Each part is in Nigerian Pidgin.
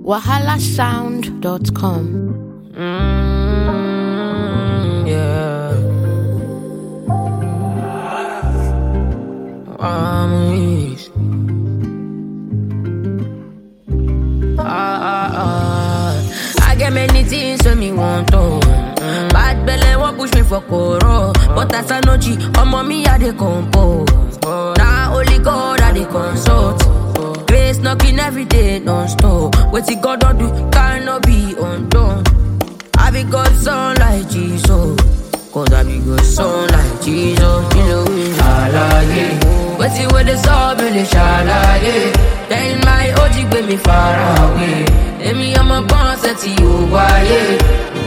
wahalasound.com. Yeah. I get many things when me want to. Bad belly won't push me for coro. But as I know G, me I dey compose. Now only God I dey consult. Grace knocking every day non-stop. What you God don't do cannot be undone. I be God's son like Jesus. Cause I be God's son like Jesus. You know Alaye. But you with the soul really shalaye. Then my OG bring me far away. Let me on my concert to you, Waye,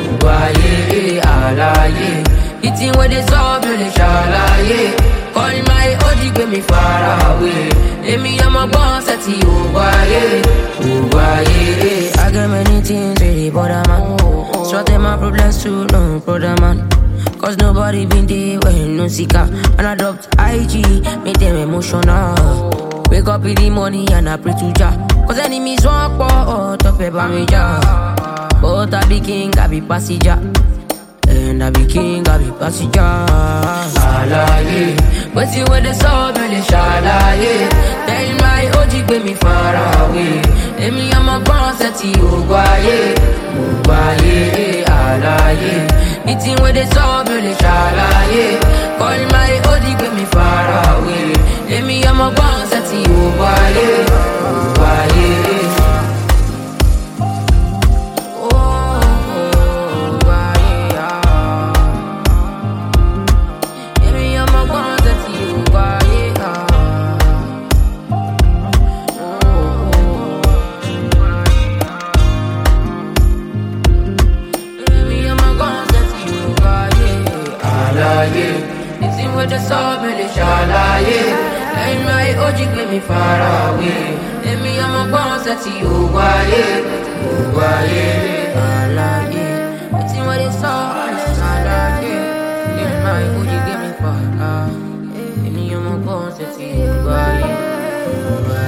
Alaye. Eating with the soul really shalaye. Call my OG bring me far away. Let me on my concert to you, Waye. I got many things really bother man. Sorting my problems too, no brother man. Cause nobody been there when no seeker. And I dropped IG, make them emotional. Wake up in the morning and I pray to Jah. Cause enemies walk out of paper major. But I be king, I be passenger. And I be king, I be passenger. Alaye. But you with the soul, really shalaye. Tell my OG bring me far away. Let me on my concert to you, Waye, Alaye. Eating with the soul, really shalaye. Call my OG bring me far away. Let me on my concert to you, Waye. It's in with the soul, really shalaye. And my OG bring me far away. Let me on my concert to you, Waye, Alaye. It's in with the soul, really shalaye. And my OG bring me far away. Let me on my concert to you, Waye.